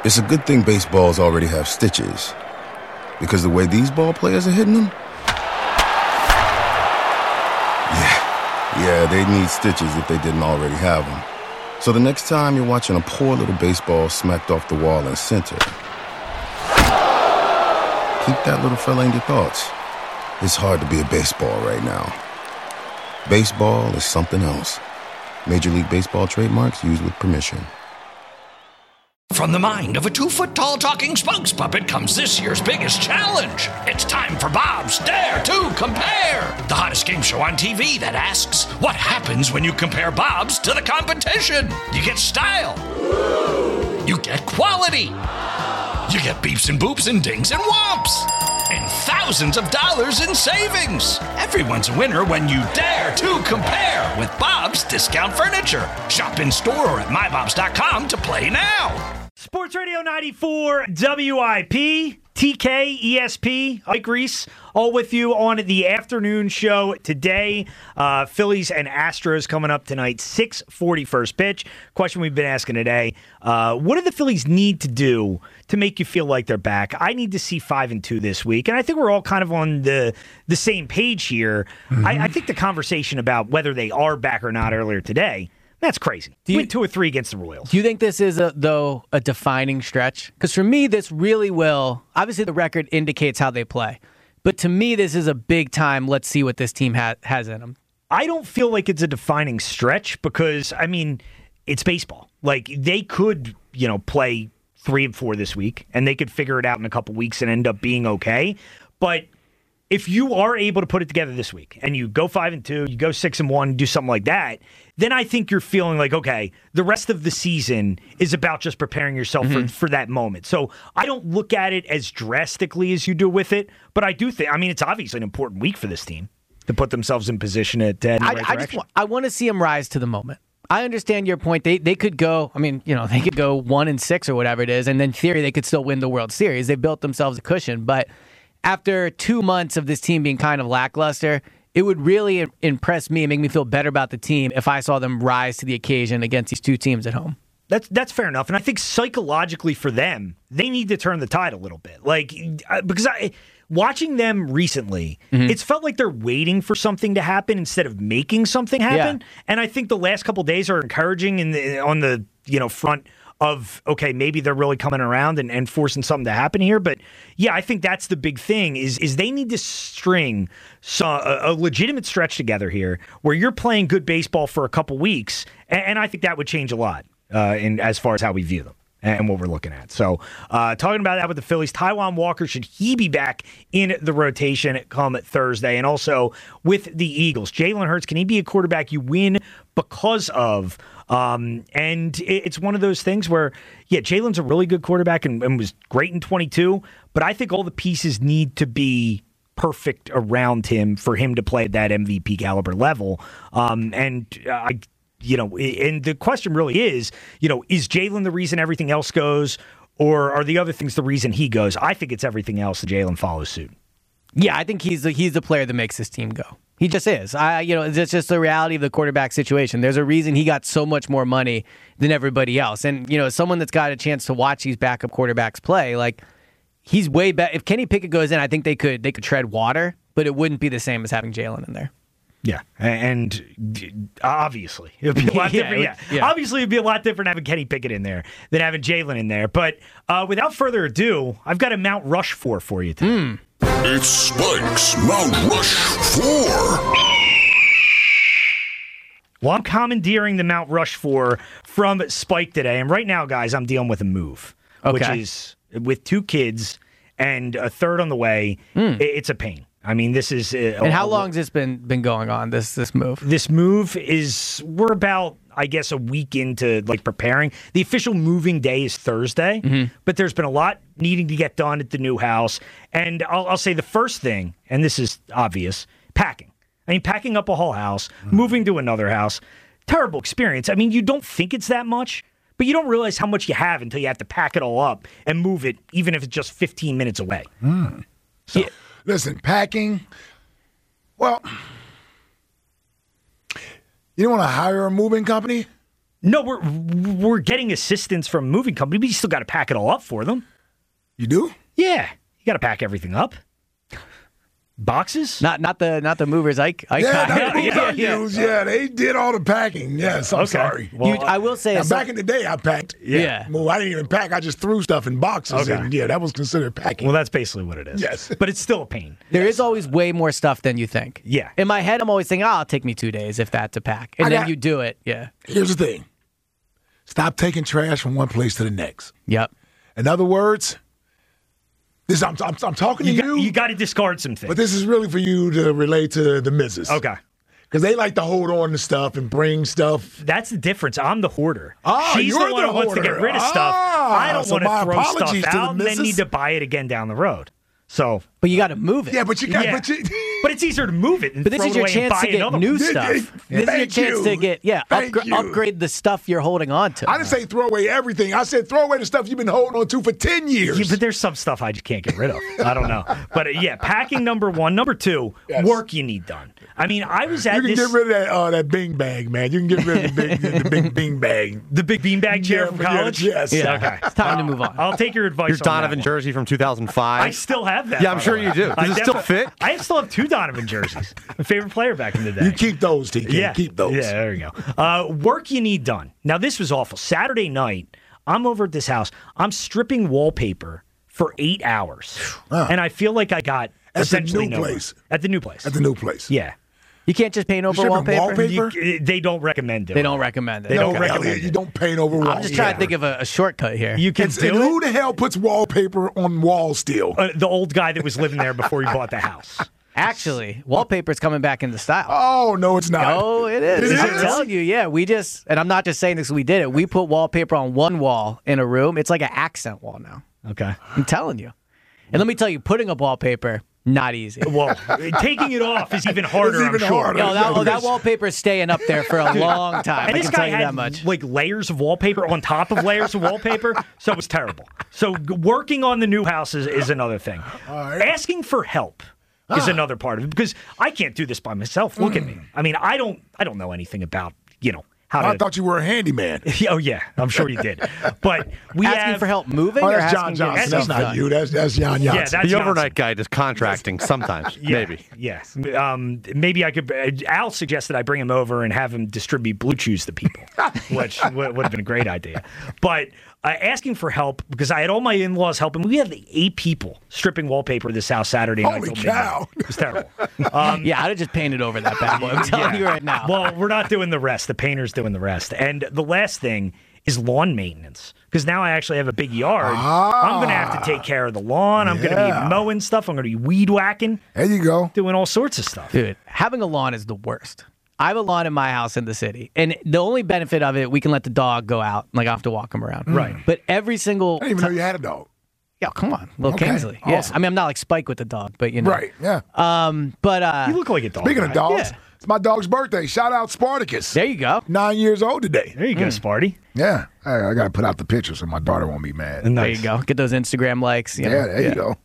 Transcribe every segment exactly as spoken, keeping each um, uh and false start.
It's a good thing baseballs already have stitches, because the way these ball players are hitting them, yeah, yeah, they need stitches if they didn't already have them. So the next time you're watching a poor little baseball smacked off the wall in center, keep that little fella in your thoughts. It's hard to be a baseball right now. Baseball is something else. Major League Baseball trademarks used with permission. From the mind of a two-foot-tall talking spokes puppet comes this year's biggest challenge. It's time for Bob's Dare to Compare, the hottest game show on T V that asks, what happens when you compare Bob's to the competition? You get style. You get quality. You get beeps and boops and dings and whomps. And thousands of dollars in savings. Everyone's a winner when you dare to compare with Bob's Discount Furniture. Shop in store or at my bobs dot com to play now. Sports Radio ninety-four W I P, T K, E S P, Mike Reese, all with you on the afternoon show today. Uh, Phillies and Astros coming up tonight, six forty first pitch. Question we've been asking today, uh, what do the Phillies need to do to make you feel like they're back? I need to see five and two this week, and I think we're all kind of on the the same page here. Mm-hmm. I, I think the conversation about whether they are back or not earlier today, that's crazy. Do you, Win two or three against the Royals. Do you think this is, a, though, a defining stretch? Because for me, this really will. Obviously, the record indicates how they play. But to me, this is a big time, let's see what this team ha- has in them. I don't feel like it's a defining stretch because, I mean, it's baseball. Like, they could, you know, play three and four this week, and they could figure it out in a couple weeks and end up being okay. But if you are able to put it together this week and you go five and two, you go six and one, do something like that, then I think you're feeling like, okay, the rest of the season is about just preparing yourself mm-hmm. for, for that moment. So I don't look at it as drastically as you do with it, but I do think, I mean, it's obviously an important week for this team to put themselves in position to head in the I, right I direction. Just, I want to see them rise to the moment. I understand your point. They they could go, I mean, you know, they could go one and six or whatever it is, and in theory they could still win the World Series. They built themselves a cushion, but after two months of this team being kind of lackluster, it would really impress me and make me feel better about the team if I saw them rise to the occasion against these two teams at home. That's that's fair enough, and I think psychologically for them, they need to turn the tide a little bit. Like because I, watching them recently, mm-hmm. it's felt like they're waiting for something to happen instead of making something happen. Yeah. And I think the last couple of days are encouraging in the, on the you know front of, okay, maybe they're really coming around and, and forcing something to happen here. But yeah, I think that's the big thing is is they need to string so, a, a legitimate stretch together here where you're playing good baseball for a couple weeks, and, and I think that would change a lot uh, in as far as how we view them and what we're looking at. So uh, talking about that with the Phillies, Taijuan Walker, should he be back in the rotation come Thursday? And also with the Eagles, Jalen Hurts, can he be a quarterback you win because of? Um, and it, it's one of those things where, yeah, Jalen's a really good quarterback and, and was great in twenty-two, but I think all the pieces need to be perfect around him for him to play at that M V P caliber level. Um, and I You know, and the question really is, you know, is Jalen the reason everything else goes, or are the other things the reason he goes? I think it's everything else that Jalen follows suit. Yeah, I think he's the, he's the player that makes this team go. He just is. I, you know, it's just the reality of the quarterback situation. There's a reason he got so much more money than everybody else. And, you know, as someone that's got a chance to watch these backup quarterbacks play, like, he's way better. If Kenny Pickett goes in, I think they could they could tread water, but it wouldn't be the same as having Jalen in there. Yeah, and obviously it would be a lot yeah, different. Would, yeah. yeah, obviously it would be a lot different having Kenny Pickett in there than having Jalen in there. But uh, without further ado, I've got a Mount Rushmore for you today. Mm. It's Spike's Mount Rushmore. Well, I'm commandeering the Mount Rushmore from Spike today, and right now, guys, I'm dealing with a move, okay. which is with two kids and a third on the way. Mm. It's a pain. I mean, this is... Uh, and how long has this been been going on, this this move? This move is... We're about, I guess, a week into, like, preparing. The official moving day is Thursday, mm-hmm. but there's been a lot needing to get done at the new house. And I'll, I'll say the first thing, and this is obvious, packing. I mean, packing up a whole house, mm. moving to another house, terrible experience. I mean, you don't think it's that much, but you don't realize how much you have until you have to pack it all up and move it, even if it's just fifteen minutes away. Mm. So... Yeah. Listen, packing, well, you don't want to hire a moving company? No, we're we're getting assistance from a moving company, but you still got to pack it all up for them. You do? Yeah, you got to pack everything up. Boxes? Not not the not the movers. I, I Yeah, not yeah, the yeah, I yeah. use. Yeah, they did all the packing. Yes, I'm Okay. sorry. Well, You, I will say, Now, it's back in the day, I packed. Yeah. Well, I didn't even pack. I just threw stuff in boxes. Okay. And yeah, that was considered packing. Well, that's basically what it is. Yes. But it's still a pain. there is always way more stuff than you think. Yeah. In my head, I'm always thinking, oh, it'll take me two days if that to pack, and I then got- you do it. Yeah. Here's the thing. Stop taking trash from one place to the next. Yep. In other words, this I'm, I'm, I'm talking You to got, you, you got to discard some things. but this is really for you to relate to the missus. Okay. Because they like to hold on to stuff and bring stuff. That's the difference. I'm the hoarder. Ah, She's you're the one the who wants to get hoarder. rid of stuff. Ah, I don't so want my to throw apologies stuff to the out and then missus. need to buy it again down the road. So, But you got to move it. Yeah, but you got. yeah. But, you, But it's easier to move it and But this throw is it your away and chance buy to get another new one. Th- stuff. th- This is your thank chance you. to get yeah Thank upgra- you. upgrade the stuff you're holding on to. I didn't say throw away everything. I said throw away the stuff you've been holding on to for ten years. Yeah, but there's some stuff I just can't get rid of. I don't know. But uh, yeah, packing number one. Number two, Yes. work you need done. I mean, I was at you can this. get rid of that uh, that Bing bag, man. You can get rid of the big, the big Bing bag. the big beanbag chair Yeah, from yeah, college? yes. Yeah. Okay. It's time to move on. I'll take your advice Your on that Donovan one. jersey from two thousand five. I still have that. Yeah, I'm by sure the you way. do. Does I it still defi- fit? I still have two Donovan jerseys. My favorite player back in the day. You keep those, T K. yeah. Keep those. Yeah, there you go. Uh, work you need done. Now, this was awful. Saturday night, I'm over at this house. I'm stripping wallpaper for eight hours. And I feel like I got At the essentially new nowhere. place. At the new place. At the new place. yeah. You can't just paint over stripping wallpaper. wallpaper? You- they don't recommend doing They don't it. recommend it. They don't Okay, recommend Elliot, it. you don't paint over walls. I'm just trying to think of a, a shortcut here. You can And, do and it. who the hell puts wallpaper on walls still? Uh, the old guy that was living there before he bought the house. Actually, wallpaper's coming back into style. Oh, no, it's not. Oh, it is. It I'm is? telling you, yeah. We just, and I'm not just saying this, 'cause we did it. We put wallpaper on one wall in a room. It's like an accent wall now. Okay. I'm telling you. And let me tell you, putting up wallpaper, not easy. Well, taking it off is even harder, even I'm sure. harder. Yo, that, oh, that Because- wallpaper is staying up there for a long time. And I this can guy tell you had that much. like layers of wallpaper on top of layers of wallpaper, so it was terrible. So g- working on the new house is, is another thing. Asking for help is Ah. another part of it because I can't do this by myself. Look at me. I mean, I don't I don't know anything about, you know, how I to thought you were a handyman. Oh yeah, I'm sure you did. But we asking have for help moving Oh, or that's asking John to get Johnson. That's stuff not done? you. That's that's Jan Yeah, Johnson. that's The Johnson. overnight guy does contracting sometimes, Yeah, maybe. Yes. Um, maybe I could. Uh, Al suggested I bring him over and have him distribute Blue Chews to people, which w- would have been a great idea. But uh, asking for help because I had all my in-laws helping. We had eight people stripping wallpaper at this house Saturday night. Holy till midnight. cow. It was terrible. Um, Yeah, I'd have just painted over that bad boy. I'm telling you right now. Well, we're not doing the rest. The painter's doing the rest. And the last thing is lawn maintenance. Because now I actually have a big yard. I'm going to have to take care of the lawn. I'm going to Yeah. be mowing stuff. I'm going to be weed whacking, There you go. doing all sorts of stuff. Dude, having a lawn is the worst. I have a lawn in my house in the city, and the only benefit of it, we can let the dog go out. Like, I have to walk him around. Right. But every single I didn't even know you had a dog. yeah, come on, little Okay, Kingsley. Yeah, awesome. I mean, I'm not like Spike with the dog, but you know, Right, yeah. Um, but uh, You look like a dog. Speaking guy. of dogs, Yeah. it's my dog's birthday. Shout out Spartacus. there you go. Nine years old today. There you go, Sparty. Yeah. I, I got to put out the picture so my daughter won't be mad. Nice. There you go. Get those Instagram likes. You know. Yeah, there you go.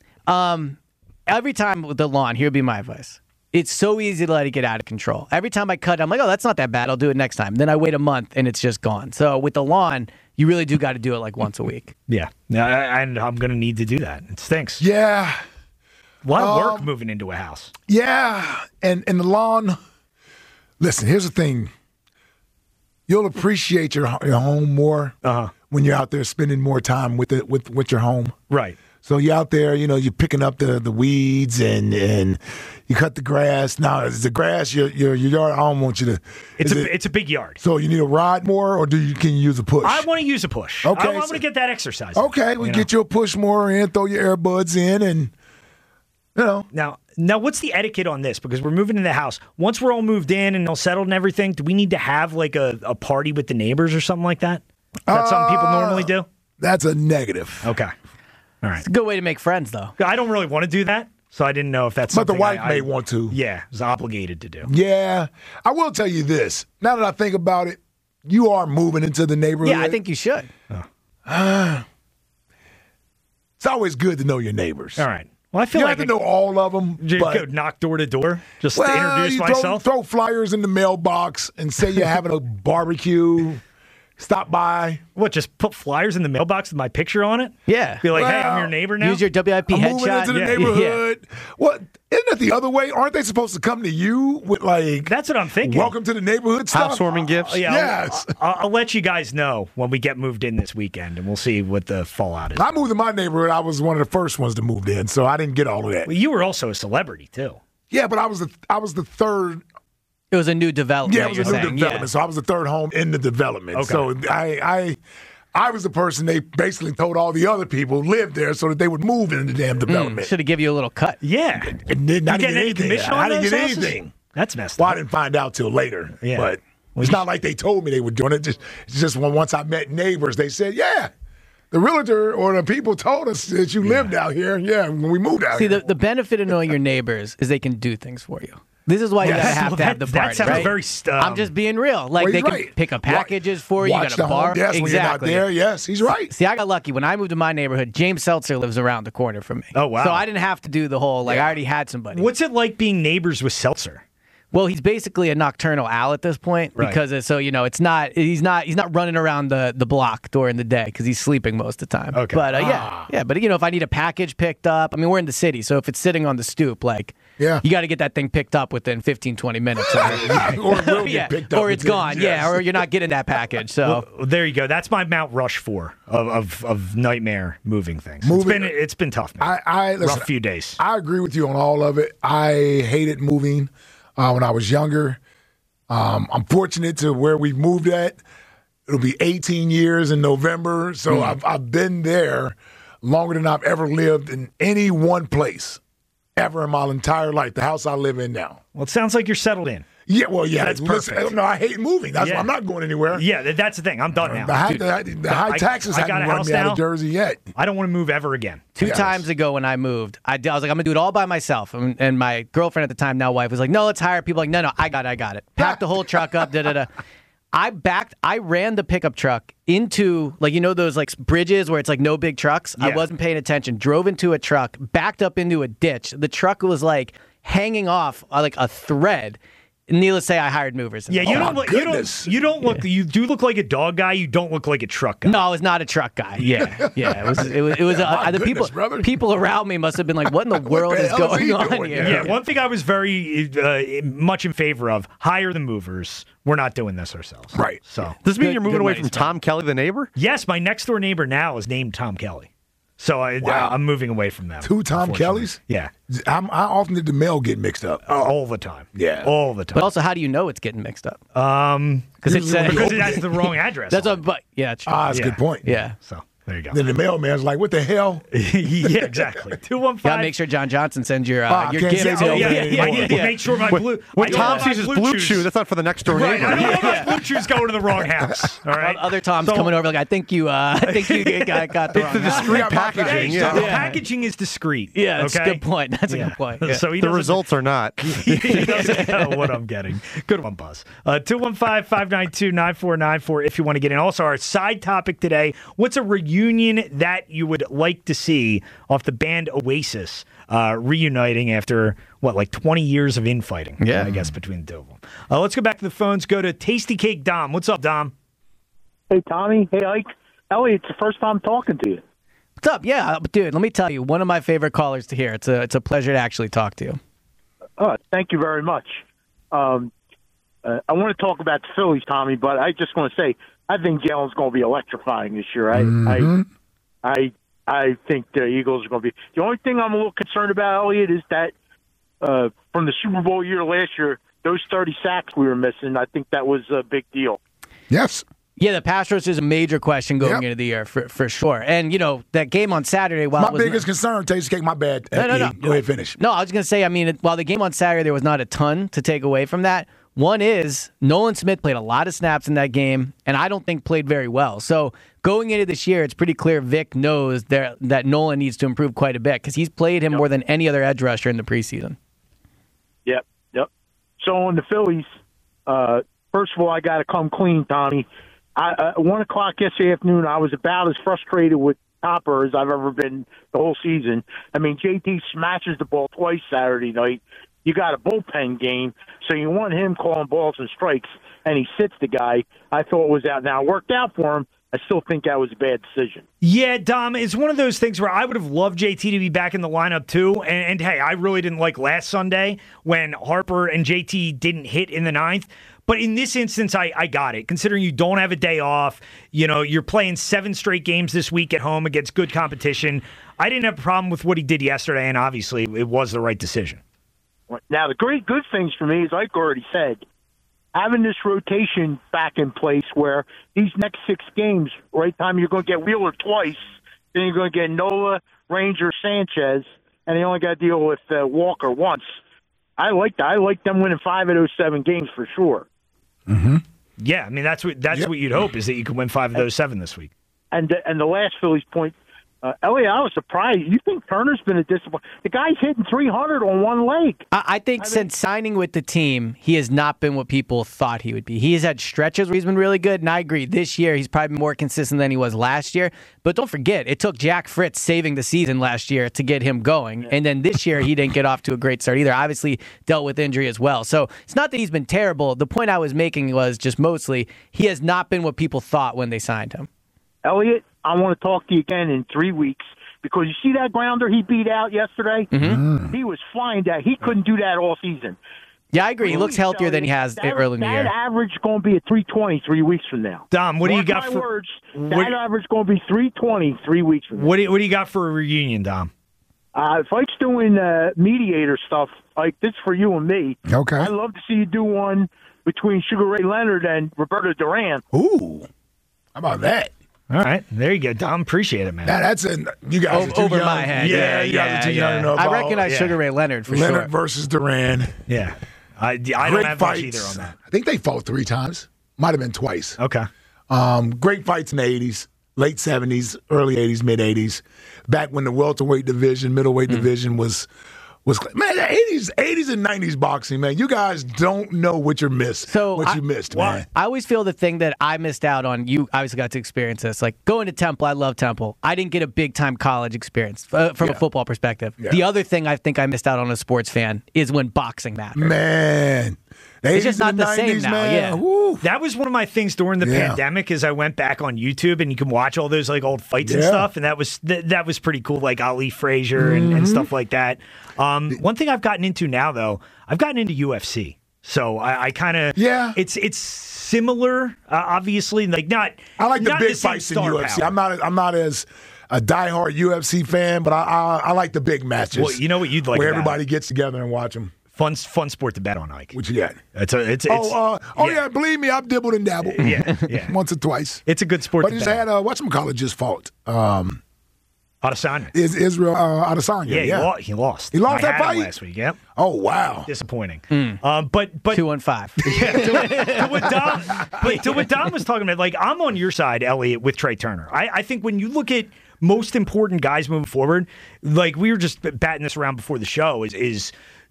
Every time with the lawn, here would be my advice. It's so easy to let it get out of control. Every time I cut, I'm like, oh, that's not that bad. I'll do it next time. Then I wait a month and it's just gone. So with the lawn, you really do got to do it like once a week. Yeah. Yeah, I- and I'm going to need to do that. It stinks. Yeah. A lot of work Um, moving into a house. Yeah. And and the lawn. Listen, here's the thing. You'll appreciate your your home more Uh-huh. when you're out there spending more time with it with with your home. Right. So you're out there, you know, you're picking up the, the weeds and, and you cut the grass. Now, is the grass your your, your yard? I don't want you to. It's is a, it- it's a big yard. so you need to ride more, or do you can you use a push? I want to use a push. Okay, I, I want so- to get that exercise. in, okay, we you know? get you a push more in, throw your earbuds in, and you know. Now, now, what's the etiquette on this? Because we're moving into the house. Once we're all moved in and all settled and everything, do we need to have like a, a party with the neighbors or something like that? Is that something people normally do? That's a negative. Okay. All right. It's a good way to make friends, though. I don't really want to do that, so I didn't know if that's But something the wife I, I, may want to. Yeah, is obligated to do. Yeah, I will tell you this. Now that I think about it, you are moving into the neighborhood. Yeah, I think you should. it's always good to know your neighbors. All right. Well, I feel You like have to know all of them. Just but, go knock door to door just well, to introduce you throw, myself. throw flyers in the mailbox and say you're having a barbecue. stop by. What, just put flyers in the mailbox with my picture on it? Yeah. Be like, hey, Well, I'm your neighbor now. Use your W I P I'm headshot. moving into the Yeah. neighborhood. What? Isn't it the other way? Aren't they supposed to come to you with like? That's what I'm thinking. Welcome to the neighborhood stuff. Housewarming gifts. Uh, yeah, Yes. I'll, I'll, I'll let you guys know when we get moved in this weekend, and we'll see what the fallout is. I moved in my neighborhood. I was one of the first ones to move in, so I didn't get all of that. Well, you were also a celebrity too. Yeah, but I was the I was the third. It was a new development. Yeah, it was a you're new saying. development. Yeah. So I was the third home in the development. Okay. So I, I, I was the person they basically told all the other people who lived there so that they would move into the damn development. Should have given you a little cut. Yeah. And then I You didn't getting get any anything. commission I on didn't those get houses? anything. That's messed Well, up. I didn't find out till later. Yeah. But it's not like they told me they were doing it. Just, it's just when once I met neighbors, they said, yeah, the realtor or the people told us that you lived out here. Yeah, when we moved out See, here. the, the benefit of knowing your neighbors is they can do things for you. This is why you Yes. gotta have Well, to have the that- that party. sounds right? very st- I'm just being real. Like Well, they he's can right. pick up Wa- packages for you. Watch You got the a bar. home desk when you're not exactly. there. Yes, he's right. See, I got lucky. When I moved to my neighborhood, James Seltzer lives around the corner from me. Oh, wow. So I didn't have to do the whole like I already had somebody. What's it like being neighbors with Seltzer? Well, he's basically a nocturnal owl at this point Right. because it's, so you know it's not he's not he's not running around the, the block during the day because he's sleeping most of the time. Okay. But uh, yeah, yeah. But you know if I need a package picked up, I mean we're in the city, so if it's sitting on the stoop, like Yeah. you got to get that thing picked up within fifteen, twenty minutes. or it will get yeah. picked up. Or it's within- gone. yes. Yeah, or you're not getting that package. So Well, there you go. That's my Mount Rushmore of of, of nightmare moving things. Moving- it's been it's been tough, man. I, I listen, Rough few days. I agree with you on all of it. I hated moving uh, when I was younger. Um, I'm fortunate to where we moved at. It'll be eighteen years in November, so I've, I've been there longer than I've ever lived in any one place ever in my entire life. The house I live in now. Well, it sounds like you're settled in. Yeah, well, yeah. That's listen, perfect. No, I hate moving. That's Yeah. why I'm not going anywhere. Yeah, that- that's the thing. I'm done now. The high, Dude, the, the high I- taxes I haven't got a run house me out now. of Jersey yet. I don't want to move ever again. Two Yes. times ago when I moved, I, did, I was like, I'm going to do it all by myself. And, and my girlfriend at the time, now wife, was like, no, let's hire people. Like, no, no, I got it, I got it. Packed the whole truck up, da da da. I backed, I ran the pickup truck into, like, you know, those like bridges where it's like no big trucks? I Yeah. wasn't paying attention. Drove into a truck, backed up into a ditch. The truck was like hanging off uh, like a thread. Needless to say, I hired movers. Yeah, you Oh, don't my look. You don't. goodness. You don't look. You do look like a dog guy. You don't look like a truck guy. No, I was not a truck guy. Yeah, yeah. It was. It was. It was. Uh, My the goodness, people. brother. People around me must have been like, "What in the world the is hell is going he on doing here?" there? Yeah, one thing I was very uh, much in favor of: hire the movers. We're not doing this ourselves. Right. So Does this mean Good- you're moving good away money from spent. Tom Kelly, the neighbor? yes, my next door neighbor now is named Tom Kelly. So I, Wow. I'm moving away from them. Two Tom unfortunately. Kellys? Yeah, I'm, how often did the mail get mixed up? uh, all the time. Yeah. all the time. But also, how do you know it's getting mixed up? um, Because it usually when says you because open it has the wrong address. that's on a. But yeah, it's true. Ah, that's Yeah. a good point. yeah. it. So there you go. Then the mailman's like, what the hell? yeah, exactly. Two one Gotta five. make sure John Johnson sends your uh, Ah, your can't gift. say to- Oh, yeah, Yeah, yeah, yeah, yeah, yeah. Make sure my blue. When I don't Tom want my sees his blue blue chews- chew, that's not for the next door Right, I neighbor. don't want my blue chews going to the wrong house. All right. Other Tom's So- coming over like, I think you. Uh, I think you got, got the It's the wrong house. discreet Yeah, my packaging. Hey, Yeah. so the Yeah. packaging is discreet. Yeah, that's okay? a good point. That's a Yeah. good point. Yeah. So he The doesn't- results are not. he doesn't know what I'm getting. Good one, Buzz. Uh, two one five, five nine two, nine four nine four if you want to get in. Also, our side topic today, what's a reunion that you would like to see off the band Oasis uh, reuniting after, what, like twenty years of infighting, Yeah. I guess, between the two of them. Uh, let's go back to the phones. Go to Tasty Cake Dom. What's up, Dom? Hey, Tommy. Hey, Ike. Elliot, it's the first time talking to you. What's up? Yeah, dude. Let me tell you, one of my favorite callers to hear. It's a it's a pleasure to actually talk to you. Oh, thank you very much. Um, uh, I want to talk about the Phillies, Tommy, but I just want to say I think Jalen's going to be electrifying this year. I, Mm-hmm. I, I, I think the Eagles are going to be. The only thing I'm a little concerned about, Elliot, is that uh, from the Super Bowl year last year, those thirty sacks we were missing. I think that was a big deal. Yes. Yeah, the pass rush is a major question going Yep. into the year for for sure. And you know that game on Saturday, while My it was biggest concern, Tasty Cake, my bad. No, no, no. Go ahead, finish. No, I was going to say, I mean, while the game on Saturday, there was not a ton to take away from that. One is Nolan Smith played a lot of snaps in that game, and I don't think played very well. So going into this year, it's pretty clear Vic knows there, that Nolan needs to improve quite a bit because he's played him more than any other edge rusher in the preseason. Yep, yep. So on the Phillies, uh, first of all, I got to come clean, Tommy. I, uh, one o'clock yesterday afternoon, I was about as frustrated with Topper as I've ever been the whole season. I mean, J T smashes the ball twice Saturday night. you got a bullpen game, so you want him calling balls and strikes, and he sits the guy. I thought it was out. Now, it worked out for him. I still think that was a bad decision. Yeah, Dom, it's one of those things where I would have loved J T to be back in the lineup too. And, and hey, I really didn't like last Sunday when Harper and J T didn't hit in the ninth. But in this instance, I, I got it. Considering you don't have a day off, you know, you're playing seven straight games this week at home against good competition. I didn't have a problem with what he did yesterday, and obviously it was the right decision. Now, the great good things for me is, like I already said, having this rotation back in place where these next six games, right time you're going to get Wheeler twice, then you're going to get Nola, Ranger, Sanchez, and they only got to deal with uh, Walker once. I like that. I like them winning five of those seven games for sure. Mm-hmm. Yeah, I mean, that's what that's Yep. what you'd hope, is that you could win five of those seven this week. And the, and the last Phillies point, uh, Elliot, I was surprised. You think Turner's been a disappointment? The guy's hitting three hundred on one leg. I, I think I mean- since signing with the team, he has not been what people thought he would be. He has had stretches where he's been really good, and I agree. This year, he's probably been more consistent than he was last year. But don't forget, it took Jack Fritz saving the season last year to get him going. And then this year, he didn't get off to a great start either. Obviously, dealt with injury as well. So it's not that he's been terrible. The point I was making was just mostly he has not been what people thought when they signed him. Elliot, I want to talk to you again in three weeks because you see that grounder he beat out yesterday? Mm-hmm. He was flying that. He couldn't do that all season. Yeah, I agree. He looks healthier than he has that, early in the that year. average is going to be at three twenty three weeks from now. Dom, what do you Mark got my for words? what, That average is going to be three twenty three weeks from now. what do you, what do you got for a reunion, Dom? Uh, if Ike's doing uh, mediator stuff, like this for you and me, Okay. I'd love to see you do one between Sugar Ray Leonard and Roberto Duran. Ooh. How about that? All right, there you go, Dom. Appreciate it, man. Now, that's in, you guys O- are too over young. my head. Yeah, Yeah, you guys yeah, are too yeah. young to know I about recognize yeah. Sugar Ray Leonard for Leonard sure. versus Duran. yeah, I, I don't Great have fights. much either on that. I think they fought three times. Might have been twice. Okay. Um, great fights in the eighties, late seventies, early eighties, mid eighties. Back when the welterweight division, middleweight Mm. division was was man, the eighties, eighties and nineties boxing, man. You guys don't know what you missed. So what I- you missed, well, man. I always feel the thing that I missed out on, you obviously got to experience this. Like going to Temple, I love Temple. I didn't get a big time college experience uh, from Yeah. a football perspective. Yeah. The other thing I think I missed out on as a sports fan is when boxing mattered. Man. The It's just eighties and not the same nineties, now, man. yeah. Woo. That was one of my things during the Yeah. pandemic. Is I went back on YouTube and you can watch all those like old fights and Yeah. stuff, and that was th- that was pretty cool, like Ali Frazier and, Mm-hmm. and stuff like that. Um, one thing I've gotten into now, though, I've gotten into U F C, so I, I kind of Yeah. it's it's similar, uh, obviously, like not. I like the not big same fights in star U F C. power. I'm not I'm not as a diehard U F C fan, but I I, I like the big matches. Well, you know what you'd like where about everybody gets together and watch them. Fun fun sport to bet on, Ike. What you got? It's a it's, it's oh, uh, oh yeah. believe me, I've dibbled and dabbled. Yeah, yeah. Once or twice. It's a good sport But to just bet had on. uh, whatchamacallit just fought. Um, Adesanya. is Israel uh, Adesanya. Yeah, Yeah, He, lo- he lost. He lost I that had him fight? last week. Yep. Oh wow. Disappointing. Um, but but Two one five. yeah, to, what- to what Dom, but to what Dom was talking about, like I'm on your side, Elliot, with Trey Turner. I, I think when you look at most important guys moving forward, like we were just batting this around before the show, is is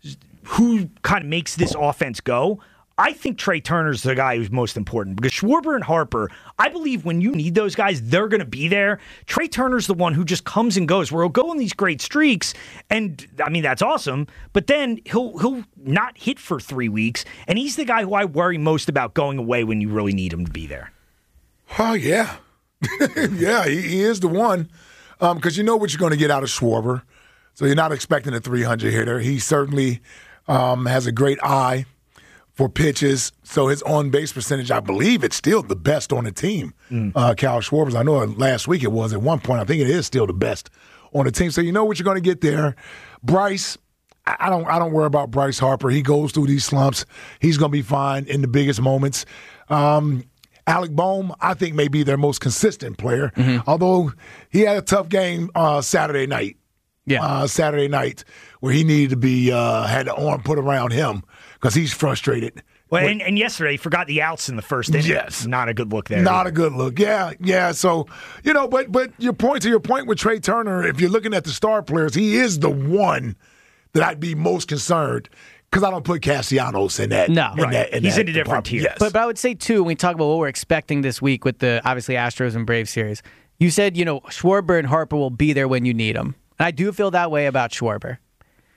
who kind of makes this offense go. I think Trey Turner's the guy who's most important because Schwarber and Harper, I believe when you need those guys, they're going to be there. Trey Turner's the one who just comes and goes, where he'll go on these great streaks, and I mean that's awesome. But then he'll he'll not hit for three weeks, and he's the guy who I worry most about going away when you really need him to be there. Oh yeah, yeah. He, he is the one because you know what you're going to get out of Schwarber, so you're not expecting a three hundred hitter. He certainly um, has a great eye for pitches. So his on-base percentage, I believe it's still the best on the team, mm. uh, Cal Schwarber's. I know last week it was at one point. I think it is still the best on the team. So you know what you're going to get there. Bryce, I don't I don't worry about Bryce Harper. He goes through these slumps. He's going to be fine in the biggest moments. Um, Alec Bohm, I think, may be their most consistent player, mm-hmm. although he had a tough game uh, Saturday night. Yeah, uh, Saturday night where he needed to be uh, had the arm put around him because he's frustrated. Well, and, and yesterday he forgot the outs in the first inning. Yes, not a good look there. Not either. a good look. Yeah, yeah. So you know, but but your point to your point with Trey Turner, if you're looking at the star players, he is the one that I'd be most concerned. Because I don't put Castellanos in that. No, in right. that, in He's that in a different department. tier. Yes. But, but I would say, too, when we talk about what we're expecting this week with the, obviously, Astros and Braves series, you said, you know, Schwarber and Harper will be there when you need them. And I do feel that way about Schwarber.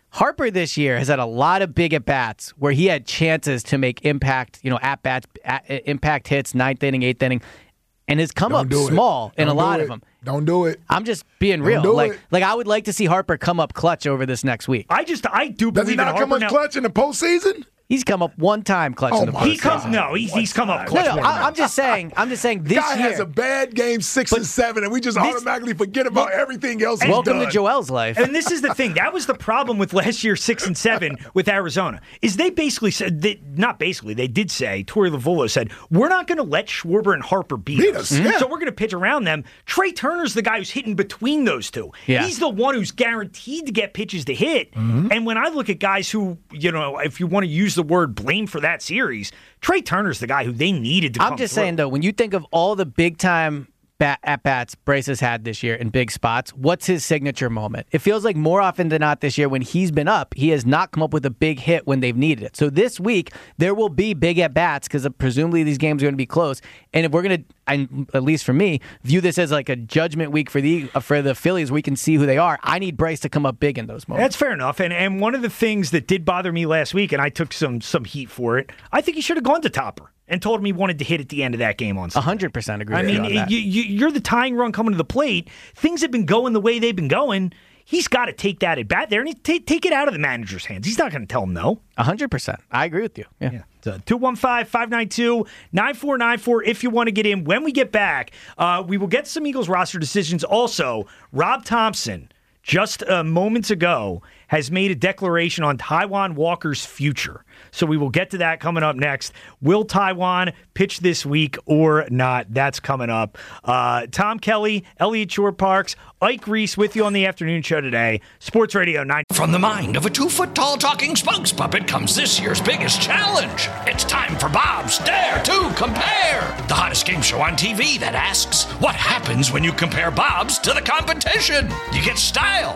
Harper this year has had a lot of big at-bats where he had chances to make impact, you know, at-bats, at, impact hits, ninth inning, eighth inning, and has come Don't up small in a Don't do lot it. of them. Don't do it. I'm just being Don't real. do Like, it. like I would like to see Harper come up clutch over this next week. I just, I do Does believe he in not Harper come up now. clutch in the postseason? He's come up one time clutch Oh in the my postseason. He comes, no, he's, he's come up No, clutch. no, more than I, that. I'm just saying. I'm just saying. This Guy year, has a bad game six and seven, and we just this- automatically forget about everything else he's welcome done. to Joel's life. And this is the thing. That was the problem with last year's six and seven with Arizona. Is they basically said, that, not basically, they did say, Torey Lovullo said, we're not going to let Schwarber and Harper beat, Beat us. us, yeah. So we're going to pitch around them. Trey Turner's the guy who's hitting between those two. Yeah. He's the one who's guaranteed to get pitches to hit. Mm-hmm. And when I look at guys who, you know, if you want to use the word blame for that series, Trey Turner's the guy who they needed to I'm come just through. saying, though, when you think of all the big-time bat- at-bats Bryce has had this year in big spots, what's his signature moment? It feels like more often than not this year when he's been up, he has not come up with a big hit when they've needed it. So this week, there will be big at-bats because presumably these games are going to be close. And if we're going to, at least for me, view this as like a judgment week for the for the Phillies, we can see who they are. I need Bryce to come up big in those moments. That's fair enough. And and one of the things that did bother me last week, and I took some some heat for it, I think he should have gone to Topper and told him he wanted to hit at the end of that game on Sunday. one hundred percent agree I with you mean, on that. you, you, you're the tying run coming to the plate. Things have been going the way they've been going. He's got to take that at bat there and take, take it out of the manager's hands. He's not going to tell him no. one hundred percent. I agree with you. Yeah. Yeah. two one five, five nine two, nine four nine four if you want to get in. When we get back, uh, we will get some Eagles roster decisions. Also, Rob Thompson, just uh, moments ago, has made a declaration on Taijuan Walker's future. So we will get to that coming up next. Will Taijuan pitch this week or not? That's coming up. Uh, Tom Kelly, Elliot Shore Parks, Ike Reese with you on the afternoon show today. Sports Radio nine. From the mind of a two-foot-tall talking spokes puppet comes this year's biggest challenge. It's time for Bob's Dare to Compare, the hottest game show on T V that asks, what happens when you compare Bob's to the competition? You get style.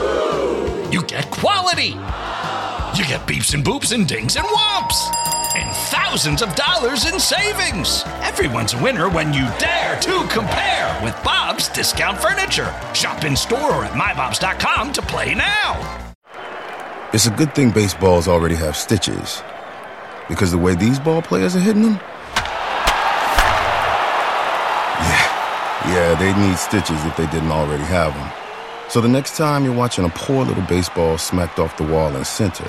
You get quality. You get beeps and boops and dings and whomps. And thousands of dollars in savings. Everyone's a winner when you dare to compare with Bob's Discount Furniture. Shop in store or at my bobs dot com to play now. It's a good thing baseballs already have stitches. Because the way these ball players are hitting them? Yeah, yeah, they need stitches if they didn't already have them. So the next time you're watching a poor little baseball smacked off the wall in center,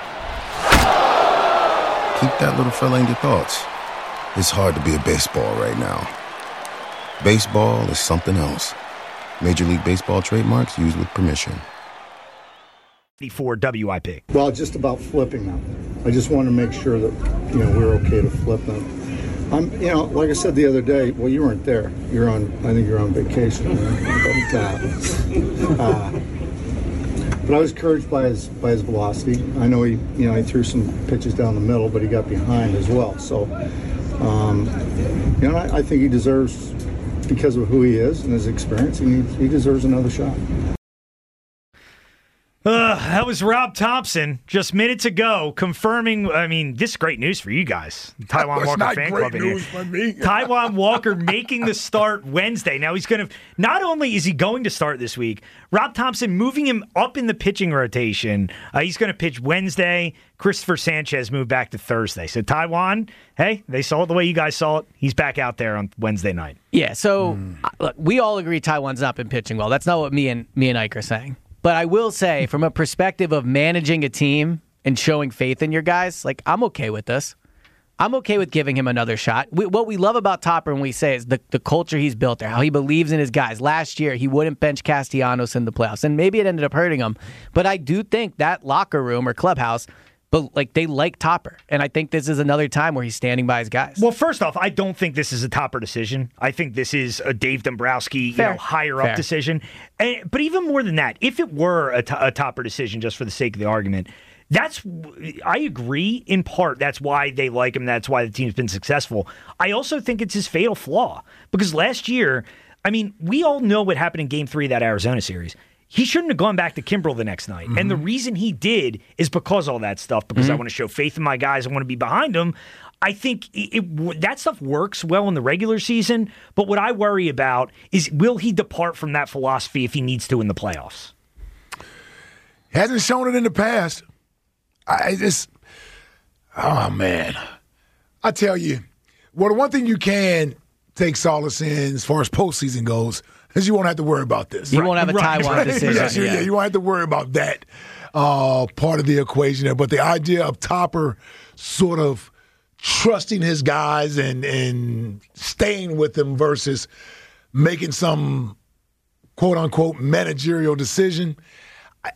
keep that little fella in your thoughts. It's hard to be a baseball right now. Baseball is something else. Major League Baseball trademarks used with permission. For W I P. Well, just about flipping them. I just want to make sure that, you know, we're okay to flip them. I'm, you know, like I said the other day, well, you weren't there. You're on, I think you're on vacation. Right? But, uh, uh, but I was encouraged by his by his velocity. I know he, you know, he threw some pitches down the middle, but he got behind as well. So, um, you know, I, I think he deserves, because of who he is and his experience, he needs, he deserves another shot. Uh, that was Rob Thompson just minutes ago confirming. I mean, this is great news for you guys. Taijuan That's Walker not fan great club in here. news for me. Taijuan Walker making the start Wednesday. Now he's going to, not only is he going to start this week, Rob Thompson moving him up in the pitching rotation. Uh, he's going to pitch Wednesday. Christopher Sanchez moved back to Thursday. So Taijuan, hey, they saw it the way you guys saw it. He's back out there on Wednesday night. Yeah, so uh, look, we all agree Taijuan's not been pitching well. That's not what me and me and Ike are saying. But I will say, from a perspective of managing a team and showing faith in your guys, like, I'm okay with this. I'm okay with giving him another shot. We, what we love about Topper, and we say, is the, the culture he's built there, how he believes in his guys. Last year, he wouldn't bench Castellanos in the playoffs, and maybe it ended up hurting him. But I do think that locker room or clubhouse, but like they like Topper, and I think this is another time where he's standing by his guys. Well, first off, I don't think this is a Topper decision. I think this is a Dave Dombrowski, you Fair. know, higher Fair. up decision. And, but even more than that, if it were a, to- a Topper decision, just for the sake of the argument, that's I agree in part. That's why they like him. That's why the team's been successful. I also think it's his fatal flaw because last year, I mean, we all know what happened in Game Three of that Arizona series. He shouldn't have gone back to Kimbrel the next night. Mm-hmm. And the reason he did is because of all that stuff, because mm-hmm. I want to show faith in my guys. I want to be behind them. I think it, it, that stuff works well in the regular season. But what I worry about is will he depart from that philosophy if he needs to in the playoffs? Hasn't shown it in the past. I just, oh, man. I tell you, well, the one thing you can take solace in as far as postseason goes is you won't have to worry about this. You right. won't have a right. Taiwan decision. yes, yeah. yeah, you won't have to worry about that uh, part of the equation there. But the idea of Topper sort of trusting his guys and, and staying with them versus making some quote-unquote managerial decision, I,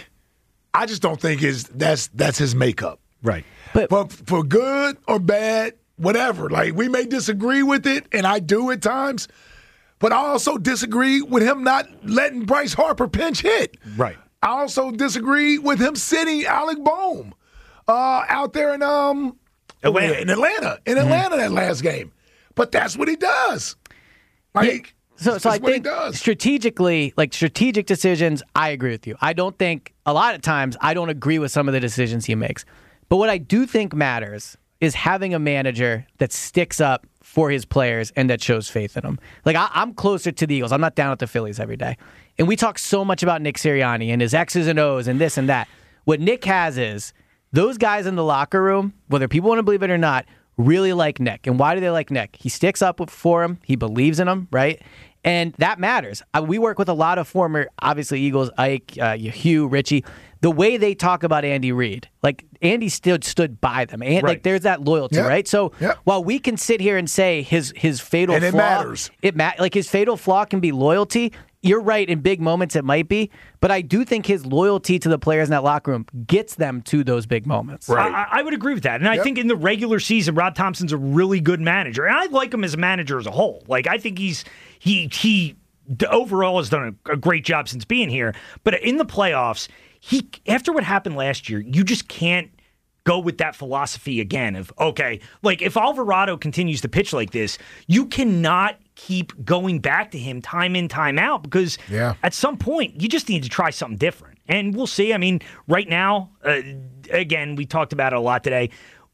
I just don't think is that's that's his makeup. Right. But for, for good or bad, whatever. Like, we may disagree with it, and I do at times, but I also disagree with him not letting Bryce Harper pinch hit. Right. I also disagree with him sitting Alec Boehm uh, out there in um Atlanta. in Atlanta, in Atlanta mm-hmm. that last game. But that's what he does. Like, yeah. So, so I think strategically, like strategic decisions, I agree with you. I don't think, a lot of times, I don't agree with some of the decisions he makes. But what I do think matters is having a manager that sticks up for his players and that shows faith in them. Like, I, I'm closer to the Eagles. I'm not down at the Phillies every day. And we talk so much about Nick Sirianni and his X's and O's and this and that. What Nick has is those guys in the locker room, whether people want to believe it or not, really like Nick. And why do they like Nick? He sticks up for him. He believes in him, right? And that matters. We work with a lot of former, obviously, Eagles, Ike, uh, Hugh, Richie. The way they talk about Andy Reid, like Andy still stood by them. And right. like there's that loyalty, yep. right? So yep. while we can sit here and say his his fatal and it flaw, matters. It ma- like his fatal flaw can be loyalty. You're right, in big moments it might be, but I do think his loyalty to the players in that locker room gets them to those big moments. Right. I, I would agree with that. And I yep. think in the regular season, Rob Thompson's a really good manager. And I like him as a manager as a whole. Like, I think he's he he overall has done a, a great job since being here. But in the playoffs, he after what happened last year, you just can't go with that philosophy again of, okay, like if Alvarado continues to pitch like this, you cannot keep going back to him time in, time out, because yeah. at some point you just need to try something different. And we'll see. I mean, right now, uh, again, we talked about it a lot today.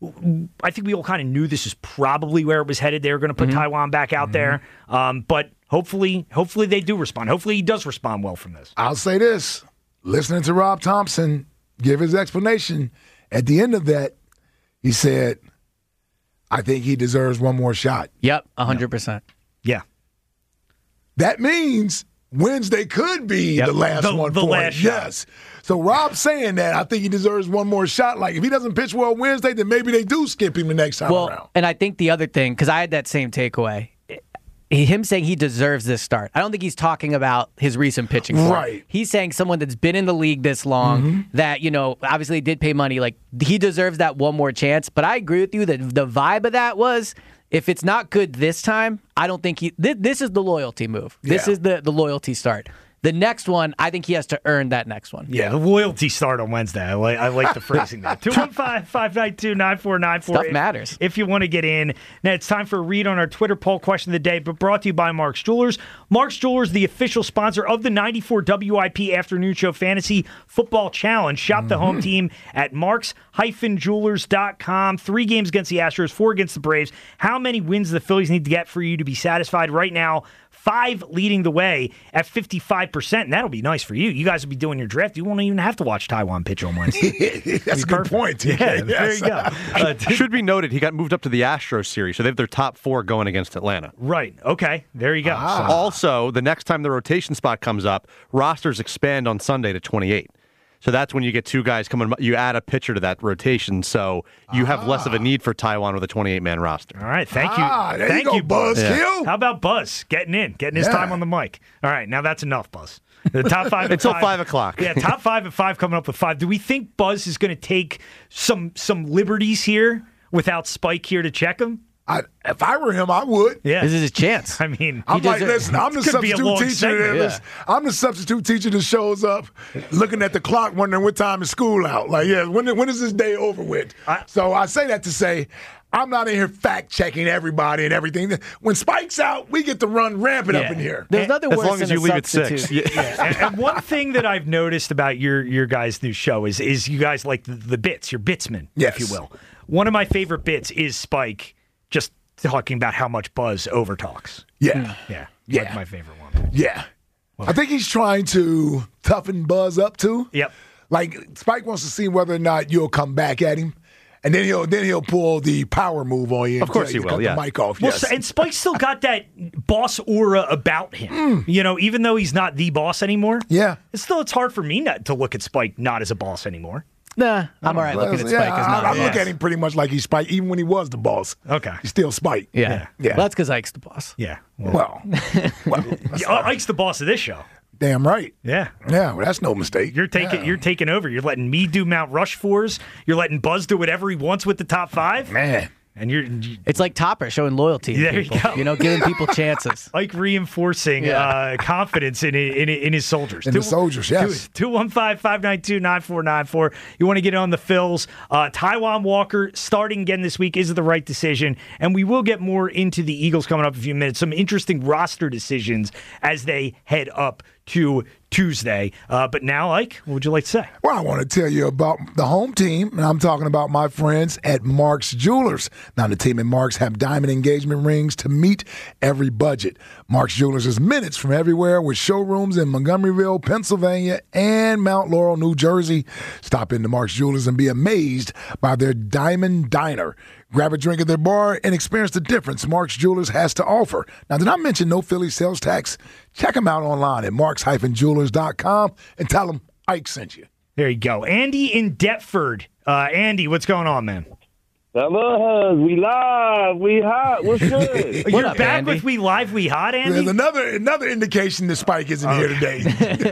I think we all kind of knew this is probably where it was headed. They were going to put mm-hmm. Taiwan back out mm-hmm. there. Um, but hopefully, hopefully they do respond. Hopefully he does respond well from this. I'll say this. Listening to Rob Thompson give his explanation, at the end of that, he said, I think he deserves one more shot. Yep, one hundred percent. Yeah. That means Wednesday could be yep. the last the, one the for last him. shot. Yes. So Rob's saying that I think he deserves one more shot. Like, if he doesn't pitch well Wednesday, then maybe they do skip him the next time well, around. And I think the other thing, because I had that same takeaway, him saying he deserves this start. I don't think he's talking about his recent pitching form. Right. He's saying someone that's been in the league this long, mm-hmm. that, you know, obviously did pay money. Like, he deserves that one more chance. But I agree with you that the vibe of that was, if it's not good this time, I don't think he... Th- this is the loyalty move. This yeah. is the, the loyalty start. The next one, I think he has to earn that next one. Yeah, the loyalty start on Wednesday. I like, I like the phrasing there. two one five, five nine two, nine four nine four. Stuff if, matters. If you want to get in. Now, it's time for a read on our Twitter poll question of the day, but brought to you by Mark's Jewelers. Mark's Jewelers, the official sponsor of the ninety-four W I P Afternoon Show Fantasy Football Challenge. Shop mm-hmm. the home team at marks dash jewelers dot com. Three games against the Astros, four against the Braves. How many wins do the Phillies need to get for you to be satisfied right now? Five leading the way at fifty-five percent, and that'll be nice for you. You guys will be doing your draft. You won't even have to watch Taiwan pitch on Wednesday. That's a good point, T K. Yeah, there you go. Uh, Should be noted, he got moved up to the Astros series, so they have their top four going against Atlanta. Right. Okay. There you go. Ah. So. Also, the next time the rotation spot comes up, rosters expand on Sunday to twenty-eight. So that's when you get two guys coming. You add a pitcher to that rotation, so you have ah. less of a need for Taiwan with a twenty-eight man roster. All right, thank you. Ah, there thank you go, you, Buzz. Yeah. How about Buzz getting in, getting his yeah. time on the mic? All right, now that's enough, Buzz. The top five until five, five o'clock. Yeah, top five at five coming up with five. Do we think Buzz is going to take some some liberties here without Spike here to check him? I, if I were him, I would. Yeah, this is his chance. I mean, I'm like, listen, I'm the substitute teacher. That yeah. is, I'm the substitute teacher that shows up, looking at the clock, wondering what time is school out. Like, yeah, when when is this day over with? I, so I say that to say, I'm not in here fact checking everybody and everything. When Spike's out, we get to run rampant yeah. up in here. There's nothing as worse long than as you a leave at substitute. six. Yeah. Yeah. and, and one thing that I've noticed about your your guys' new show is is you guys like the, the bits, your bitsmen, yes. if you will. One of my favorite bits is Spike just talking about how much Buzz overtalks. Yeah. Yeah. Yeah. Like my favorite one. Yeah. Well, I think he's trying to toughen Buzz up too. Yep. like Spike wants to see whether or not you'll come back at him. And then he'll then he'll pull the power move on you. Of course he you will, cut yeah. the mic off. Well, Yes. so- and Spike's still got that boss aura about him. Mm. You know, even though he's not the boss anymore. Yeah. It's still it's hard for me not to look at Spike not as a boss anymore. Nah, I'm all right looking at Spike yeah, as not I, a I look boss. at him pretty much like he's Spike, even when he was the boss. Okay. He's still Spike. Yeah. Yeah. Yeah. Well, that's because Ike's the boss. Yeah. Well, well that's Yeah, not- Ike's the boss of this show. damn right. Yeah. Yeah, well, that's no mistake. You're taking Yeah. you're taking over. You're letting me do Mount Rushmores. You're letting Buzz do whatever he wants with the top five. Man. And you're you, It's like Topper showing loyalty to There you people. go. know, giving people chances. Ike reinforcing Yeah. uh, confidence in, in in his soldiers. In the soldiers, yes. two one five, five nine two, nine four nine four. You want to get on the Phils. Uh, Taiwan Walker starting again this week is the right decision. And we will get more into the Eagles coming up in a few minutes. Some interesting roster decisions as they head up to Tuesday. Uh, but now, Ike, what would you like to say? Well, I want to tell you about the home team, and I'm talking about my friends at Mark's Jewelers. Now, the team at Mark's have diamond engagement rings to meet every budget. Mark's Jewelers is minutes from everywhere with showrooms in Montgomeryville, Pennsylvania, and Mount Laurel, New Jersey. Stop into Mark's Jewelers and be amazed by their Diamond Diner. Grab a drink at their bar and experience the difference Mark's Jewelers has to offer. Now, did I mention no Philly sales tax? Check them out online at marks dash jewelers dot com and tell them Ike sent you. There you go. Andy in Deptford. Uh, Andy, what's going on, man? Hello, we live, we hot. What's good? You're up, back Andy? with We Live, We Hot, Andy? There's another another indication that Spike isn't here today.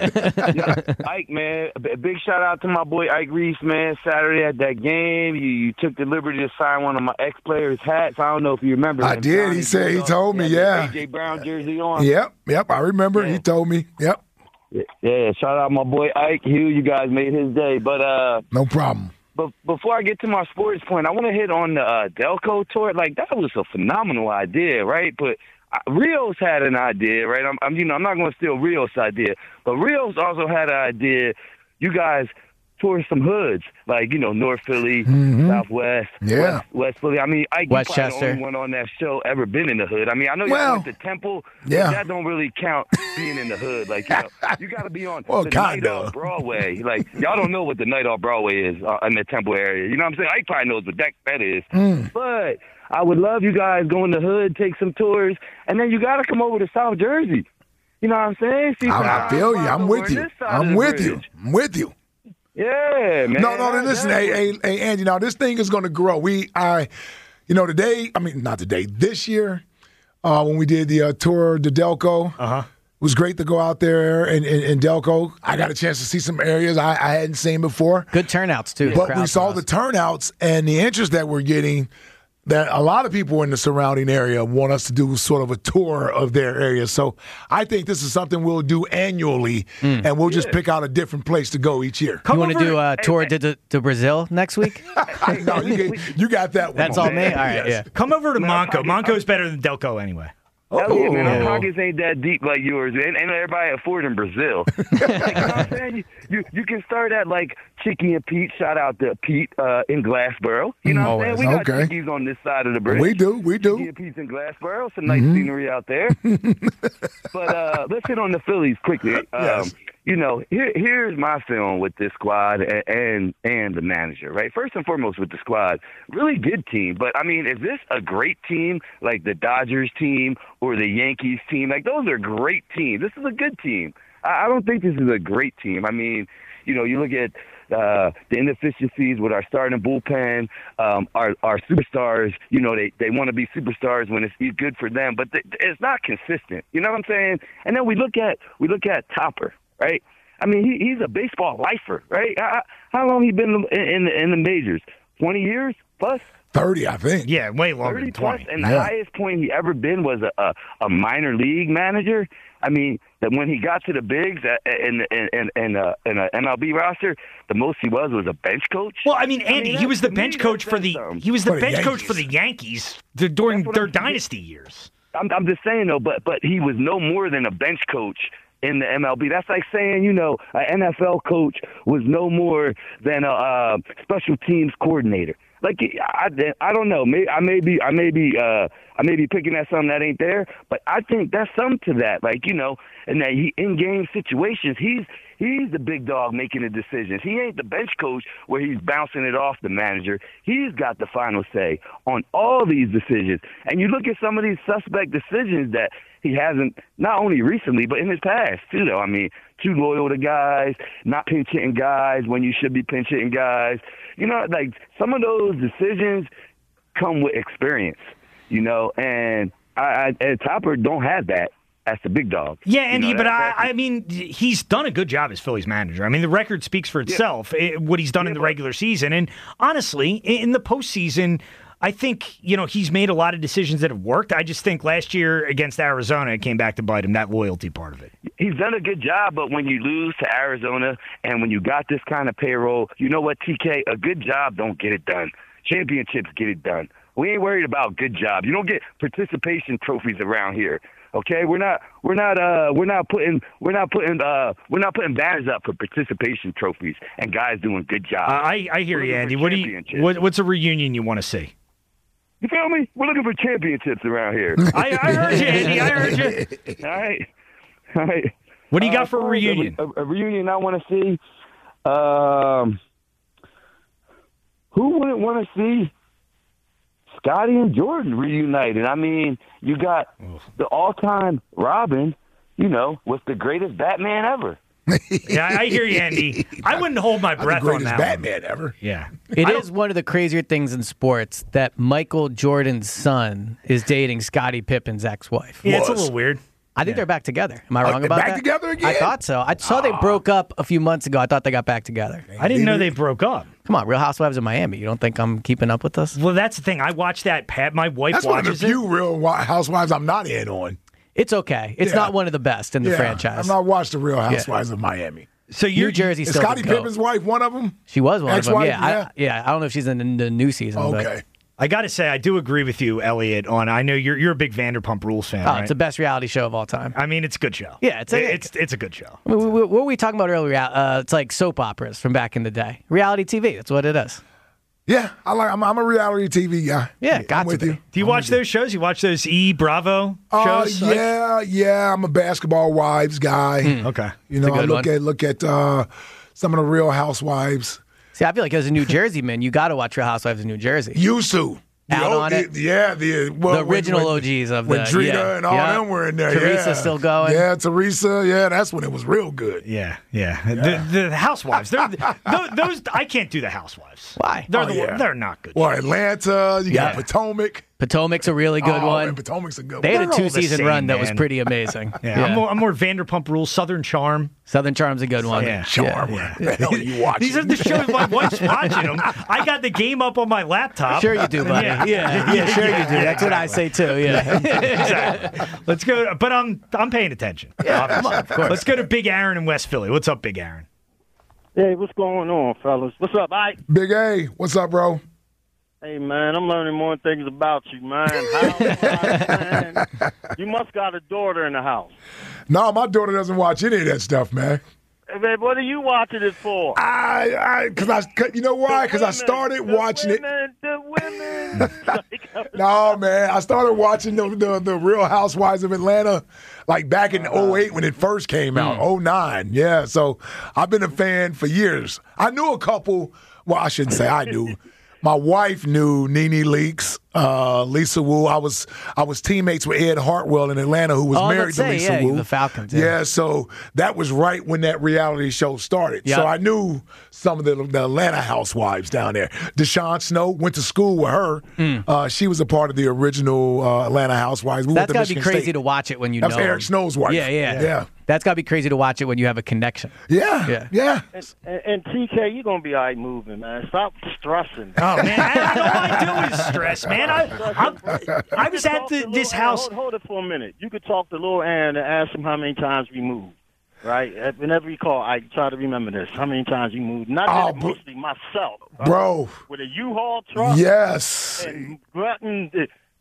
Ike, man, a b- big shout out to my boy Ike Reese, man. Saturday at that game, you, you took the liberty to sign one of my ex-players' hats. I don't know if you remember. I him. did. Johnny He said- he Bulldog. told me, He had the yeah. A J Brown jersey on. Yep, yep, I remember. Yeah. He told me. Yep, Yeah, shout out my boy Ike. Hugh, you guys made his day. But uh, no problem. but before I get to my sports point, I want to hit on the uh, Delco tour. Like, that was a phenomenal idea, right? But uh, Rios had an idea, right? I'm, I'm you know, I'm not going to steal Rios' idea, but Rios also had an idea. You guys tour some hoods, like, you know, North Philly, Southwest, Yeah. West, West Philly. I mean, Ike, you probably Westchester. the only one on that show ever been in the hood. I mean, I know you Well, went to Temple, yeah. but that don't really count being in the hood. Like, you know, you got to be on Well, the night kinda. off Broadway. Like, y'all don't know what the night off Broadway is uh, in the Temple area. You know what I'm saying? Ike probably knows what that, that is. Mm. But I would love you guys go in the hood, take some tours, and then you got to come over to South Jersey. You know what I'm saying? See some I, I feel you. spots I'm over with on you. this side of I'm the with you. bridge. I'm with you. Yeah, man. No, no, That- listen, that- hey, hey, hey, Andy. Now this thing is going to grow. We, I, you know, today. I mean, not today. This year, uh, when we did the uh, tour to Delco, uh-huh. it was great to go out there in, in, in Delco. I got a chance to see some areas I, I hadn't seen before. Good turnouts, too. But Crowd we saw for the us. turnouts and the interest that we're getting. That a lot of people in the surrounding area want us to do sort of a tour of their area. So I think this is something we'll do annually, and we'll just pick out a different place to go each year. You want to over- do a tour to, to, to Brazil next week? no, you, get, you got that one. That's all me? All right, Yes. yeah. Come over to Man, Monco. I'm talking- Monco's better than Delco anyway. Hell yeah, man. Our Oh. pockets ain't that deep like yours. And, and everybody afford in Brazil. Like, you know what I'm saying? You, you, you can start at, like, Chicky and Pete. Shout out to Pete uh, in Glassboro. You know what I'm saying? We got Okay. Chickies on this side of the bridge. We do, we Chicky do. and Pete's in Glassboro. Some nice scenery out there. But uh, let's hit on the Phillies quickly. Um, Yes. You know, here, here's my feeling with this squad and, and and the manager, right? First and foremost with the squad, really good team. But, I mean, is this a great team like the Dodgers team or the Yankees team? Like, those are great teams. This is a good team. I, I don't think this is a great team. I mean, you know, you look at uh, the inefficiencies with our starting bullpen, um, our our superstars, you know, they, they want to be superstars when it's good for them, but th- it's not consistent. You know what I'm saying? And then we look at we look at Topper, right? I mean, he, he's a baseball lifer, right? How, how long he been in, in, the, in the majors? twenty years plus? thirty, I think. Yeah, way longer thirty than twenty. plus, and the Yeah. highest point he ever been was a, a, a minor league manager. I mean, that when he got to the bigs uh, in in in in a, in a M L B roster, the most he was was a bench coach. Well, I mean, Andy, he that's- was the to bench me, coach that for says the something. he was the For the bench coach Yankees. for the Yankees th- during That's what their I'm saying. dynasty years. I'm, I'm just saying though, but but he was no more than a bench coach in the M L B. That's like saying, you know, an N F L coach was no more than a uh, special teams coordinator. Like I, I don't know. Maybe I may be I may be uh, I may be picking at something that ain't there, but I think that's something to that. Like you know, and that he in game situations, he's he's the big dog making the decisions. He ain't the bench coach where he's bouncing it off the manager. He's got the final say on all these decisions. And you look at some of these suspect decisions that he hasn't, not only recently, but in his past, too, though. I mean, too loyal to guys, not pinch hitting guys when you should be pinch hitting guys. You know, like, some of those decisions come with experience, you know, and I, I and Topper don't have that as the big dog. Yeah, Andy, you know, but that, I, I mean, he's done a good job as Phillies manager. I mean, the record speaks for itself, yeah. what he's done yeah, in the regular season. And honestly, in the postseason, I think, you know, he's made a lot of decisions that have worked. I just think last year against Arizona, it came back to bite him, that loyalty part of it. He's done a good job, but when you lose to Arizona and when you got this kind of payroll, you know what, T K, a good job don't get it done. Championships get it done. We ain't worried about good jobs. You don't get participation trophies around here. Okay, we're not we're not uh we're not putting we're not putting uh we're not putting banners up for participation trophies and guys doing good jobs. Uh, I I hear you, Andy. What do you what, what's a reunion you want to see? You feel me? We're looking for championships around here. I, I heard you, Andy. I heard you. All right, all right. What do you got uh, for a reunion? A, a reunion I want to see. Um, who wouldn't want to see Scotty and Jordan reunited? I mean, you got the all-time Robin, you know, was the greatest Batman ever. Yeah, I hear you, Andy. I wouldn't hold my breath the on that Batman one. ever. Yeah. It is one of the crazier things in sports that Michael Jordan's son is dating Scottie Pippen's ex-wife. Yeah, it's a little weird. I think yeah. they're back together. Am I wrong uh, about back that? Back together again? I thought so. I saw oh. they broke up a few months ago. I thought they got back together. I didn't know they broke up. Come on, Real Housewives of Miami. You don't think I'm keeping up with this? Well, that's the thing. I watched that. Pat, my wife That's watches one of the few Real Housewives I'm not in on. It's okay. It's yeah. not one of the best in the yeah. franchise. I've not watched the Real Housewives yeah. of Miami. So New Jersey is still Scottie Pippen's wife one of them? She was one Ex-wife? of them. Yeah, yeah. I, yeah. I don't know if she's in the, the new season. Okay. But. I got to say, I do agree with you, Elliot. On I know you're you're a big Vanderpump Rules fan. Oh, right? It's the best reality show of all time. I mean, it's a good show. Yeah, it's a, it's it's a good show. I mean, what were we talking about earlier? Uh, it's like soap operas from back in the day. Reality T V. That's what it is. Yeah, I like. I'm, I'm a reality T V guy. Yeah, got I'm to with be. you. Do you I'm watch those shows? You watch those E Bravo uh, shows? Yeah, like? yeah. I'm a Basketball Wives guy. Mm, okay, you know, I look one. at look at uh, some of the Real Housewives. See, I feel like as a New Jersey man, you got to watch Real Housewives of New Jersey. Used to. Out the, on it? The, yeah, the, well, the original when, O Gs of when the Drita yeah, and all yeah. them were in there. Teresa yeah. still going. Yeah, Teresa. Yeah, that's when it was real good. Yeah, yeah. yeah. The, the Housewives. They're, those, those I can't do the Housewives. Why? They're oh, the, yeah. they're not good. Well, Atlanta. You got yeah. Potomac. Potomac's a really good oh, one. Man, Potomac's a good they one. had a two-season run that was pretty amazing. yeah, yeah. I'm, more, I'm more Vanderpump Rules, Southern Charm. Southern Charm's a good one. Yeah. Charm. Yeah. Yeah. The hell are you watching? These are the shows my wife's watching them. I got the game up on my laptop. Sure you do, buddy. Yeah, yeah, yeah sure you do. That's what I say too. Yeah, exactly. Let's go. But I'm I'm paying attention. Yeah, come on, of course. Let's go to Big Aaron in West Philly. What's up, Big Aaron? Hey, what's going on, fellas? What's up, Ike? Big A, what's up, bro? Hey, man, I'm learning more things about you, man. How, man. You must got a daughter in the house. No, my daughter doesn't watch any of that stuff, man. Hey, man, what are you watching it for? I, I, cause I, you know why? Because I started the watching women, it. The women. No, man, I started watching the, the the Real Housewives of Atlanta, like back in oh eight when it first came out, oh nine. Yeah, so I've been a fan for years. I knew a couple. Well, I shouldn't say I knew. My wife knew Nene Leakes, uh, Lisa Wu. I was I was teammates with Ed Hartwell in Atlanta, who was oh, married to say, Lisa yeah, Wu. The Falcons. Yeah. yeah, so that was right when that reality show started. Yep. So I knew some of the, the Atlanta housewives down there. Deshaun Snow, went to school with her. Mm. Uh, she was a part of the original uh, Atlanta Housewives. We That's got to be crazy State. to watch it when you That's know. That's Eric Snow's wife. Yeah, yeah, yeah. That's got to be crazy to watch it when you have a connection. Yeah, yeah, yeah. And, and, and T K, you're gonna be all right moving, man. Stop stressing. Oh man, I, all I do is stress, man. I, I, I was at the, this house. Hold, hold it for a minute. You could talk to Lil Aaron and ask him how many times we moved. Right? Whenever you call, I try to remember this. How many times you moved? Not oh, that mostly myself. Bro. With a U-Haul truck. Yes. And Button,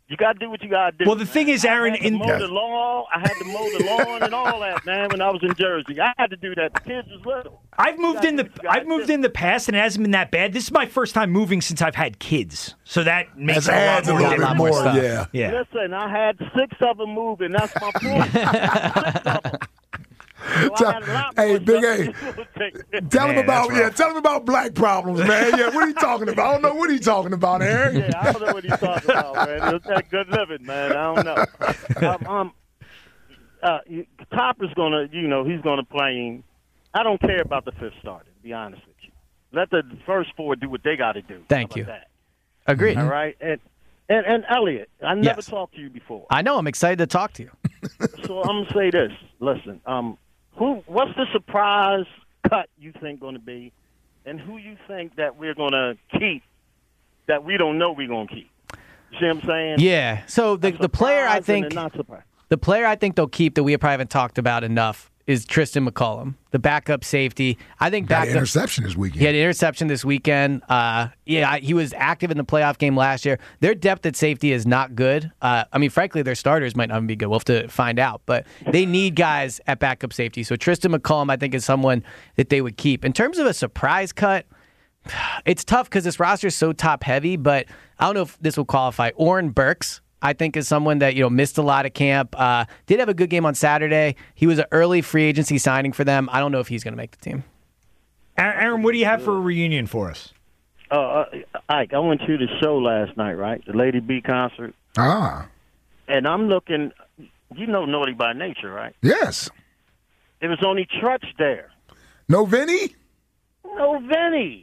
You got to do what you got to do. Well, the man. thing is, Aaron, I had to in mow the lawn, I had to mow the lawn and all that, man. When I was in Jersey, I had to do that. The kids was little. I've moved in the I've moved in the past, and it hasn't been that bad. This is my first time moving since I've had kids, so that makes That it adds a a lot little more bit different. more, yeah. Yeah. Listen, I had six of them moving. That's my point. Six of them. So I had a lot Hey, more Big stuff A, to do. tell him Man, about that's yeah, rough. tell him about black problems, man. Yeah, what are you talking about? I don't know what he's talking about, Aaron. Yeah, I don't know what he's talking about, man. It's that good living, man. I don't know. Um, um, uh, you- Topper's gonna, you know, he's gonna play. I don't care about the fifth starter, to be honest with you. Let the first four do what they got to do. Thank How you. about Agreed. that? All right, and and and Elliot, I never Yes. talked to you before, I know. I'm excited to talk to you. so I'm gonna say this. Listen, um, who? What's the surprise cut you think going to be, and who you think that we're gonna keep that we don't know we're gonna keep? You see what I'm saying? Yeah. So the the player I Surprised and think not surprised. the player I think they'll keep that we probably haven't talked about enough is Tristan McCullum, the backup safety. I think Got an backup interception this weekend. He had an interception this weekend. Uh, yeah, I- he was active in the playoff game last year. Their depth at safety is not good. Uh, I mean, frankly, their starters might not even be good. We'll have to find out. But they need guys at backup safety. So Tristan McCullum, I think, is someone that they would keep. In terms of a surprise cut, it's tough because this roster is so top heavy. But I don't know if this will qualify. Oren Burks, I think, is someone that, you know, missed a lot of camp. Uh, did have a good game on Saturday. He was an early free agency signing for them. I don't know if he's going to make the team. Aaron, what do you have for a reunion for us? Uh, uh, Ike, I went to the show last night, right? The Lady B concert. Ah, And I'm looking, you know Naughty by Nature, right? yes. There was only Trutch there. No Vinny? No Vinny.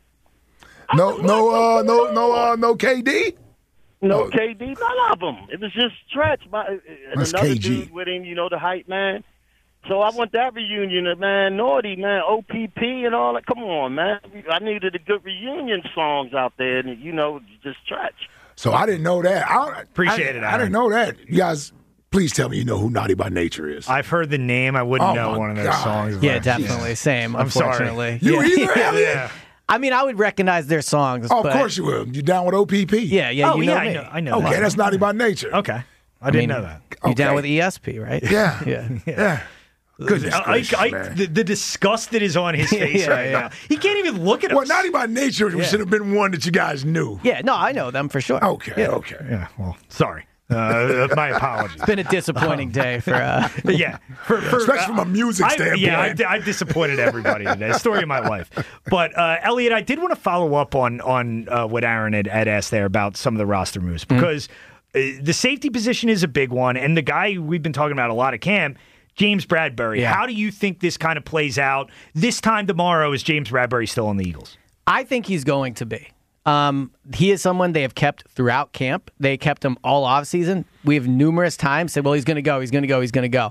No, no, uh, no, no, uh, no K D? No Oh. K D, none of them. It was just Stretch. My, and That's another K G. dude with him, you know, the hype man. So I went to that reunion, and, man, Naughty, man, O P P and all that. Come on, man. I needed a good reunion songs out there, and, you know, just Stretch. So I didn't know that. I, Appreciate I, it, I Aaron. didn't know that. You guys, please tell me you know who Naughty by Nature is. I've heard the name. I wouldn't Oh, know my one of those God. songs. Yeah, but- definitely. Same, I'm sorry. unfortunately. You yeah. either, Elliot? Yeah. I mean, I would recognize their songs. Oh, of but- course you will. You down with O P P? Yeah, yeah, Oh, you yeah, know I me. know. I know. Okay, that. that's Naughty by Nature. Okay. I I didn't mean, know that. You down Okay. with E S P, right? Yeah. yeah. Yeah. Goodness Ike, gracious, Ike, man. the, the disgust that is on his face Yeah, right yeah. now. He can't even look at us. Well, Naughty by Nature should have been one that you guys knew. Yeah, no, I know them for sure. Okay, Yeah. okay. Yeah, well, sorry. Uh, my apologies. It's been a disappointing day for. Uh, yeah, for, for, Especially from a music I- standpoint. Yeah, I, I disappointed everybody today. Story of my life. But uh, Elliot, I did want to follow up on on uh, what Aaron had, had asked there about some of the roster moves because uh, the safety position is a big one, and the guy who we've been talking about a lot at camp, James Bradbury. Yeah. How do you think this kind of plays out this time tomorrow? Is James Bradbury still on the Eagles? I think he's going to be. Um, he is someone they have kept throughout camp. They kept him all off season. We have numerous times said, well, he's going to go, he's going to go, he's going to go.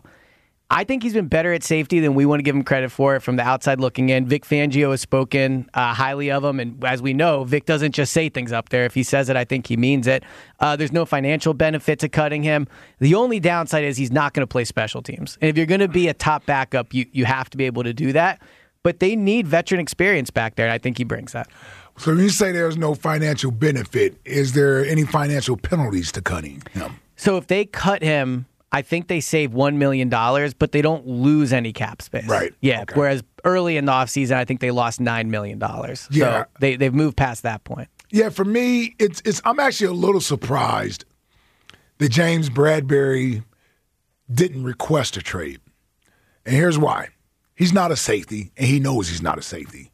I think he's been better at safety than we want to give him credit for from the outside looking in. Vic Fangio has spoken uh, highly of him, and as we know, Vic doesn't just say things up there. If he says it, I think he means it. Uh, there's no financial benefit to cutting him. The only downside is he's not going to play special teams. And if you're going to be a top backup, you, you have to be able to do that. But they need veteran experience back there, and I think he brings that. So when you say there's no financial benefit, is there any financial penalties to cutting him? So if they cut him, I think they save one million dollars, but they don't lose any cap space. Right. Yeah. Okay. Whereas early in the offseason, I think they lost nine million dollars. Yeah. So they, they've moved past that point. Yeah, for me, it's it's. I'm actually a little surprised that James Bradbury didn't request a trade, and here's why: he's not a safety, and he knows he's not a safety.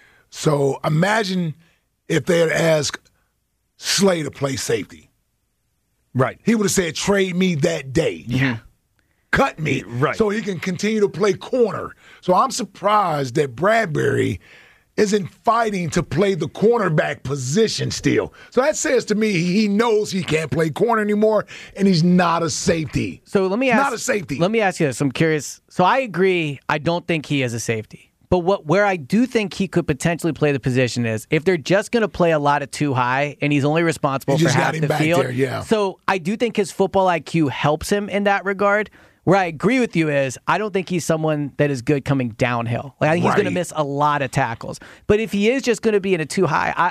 So imagine if they had asked Slay to play safety. Right. He would have said, trade me that day. Yeah. Cut me Right. so he can continue to play corner. So I'm surprised that Bradbury isn't fighting to play the cornerback position still. So that says to me he knows he can't play corner anymore, and he's not a safety. So let me He's ask. not a safety. Let me ask you this. I'm curious. So I agree. I don't think he is a safety. But what where I do think he could potentially play the position is if they're just going to play a lot of too high and he's only responsible You for just got half him the back field. there, yeah. So I do think his football I Q helps him in that regard. Where I agree with you is I don't think he's someone that is good coming downhill. Like I think he's going to Right. miss a lot of tackles. But if he is just going to be in a too high, I